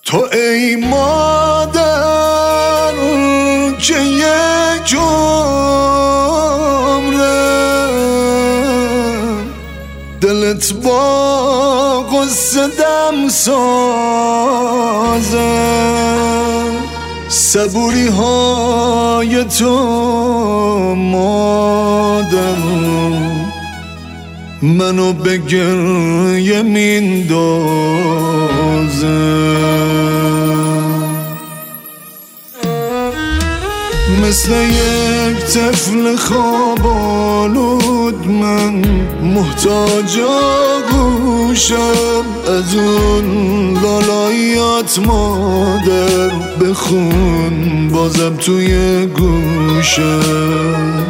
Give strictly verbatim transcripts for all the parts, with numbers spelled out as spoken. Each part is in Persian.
تو ای مادر که یک عمره دلت با قصه دم سازه، صبوری های تو مادر منو به گریه میندازه. مثل یک طفل خواب آلود من محتاج آغوشم، از اون لالایات مادر بخون بازم توی گوشم.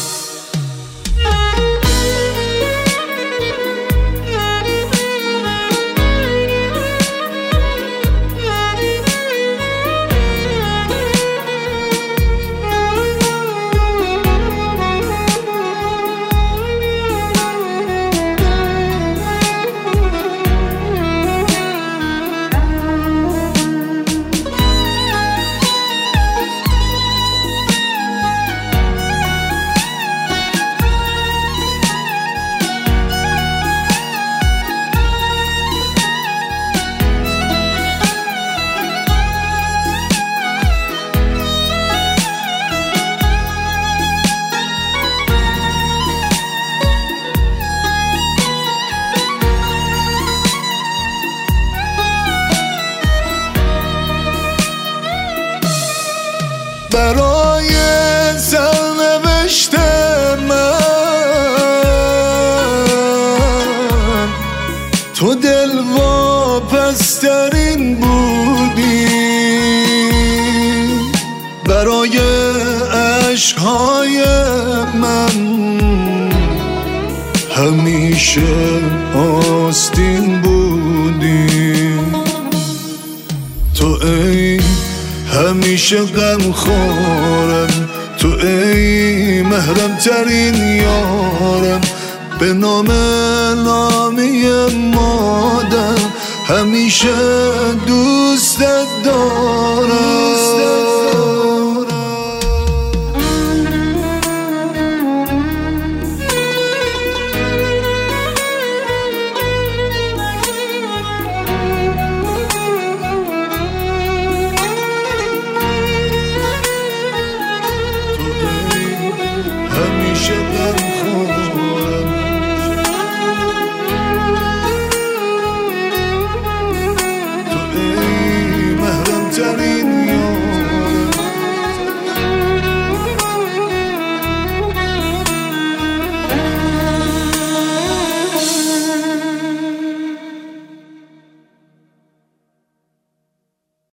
برای سرنوشت من تو دلواپس‌ترین بودی، برای عشق‌های من همیشه آستین بودی. تو ای همیشه غم خورم، تو ای محرم ترین یارم، به نام نامی مادر همیشه دوستت دارم. همیشه غم خورم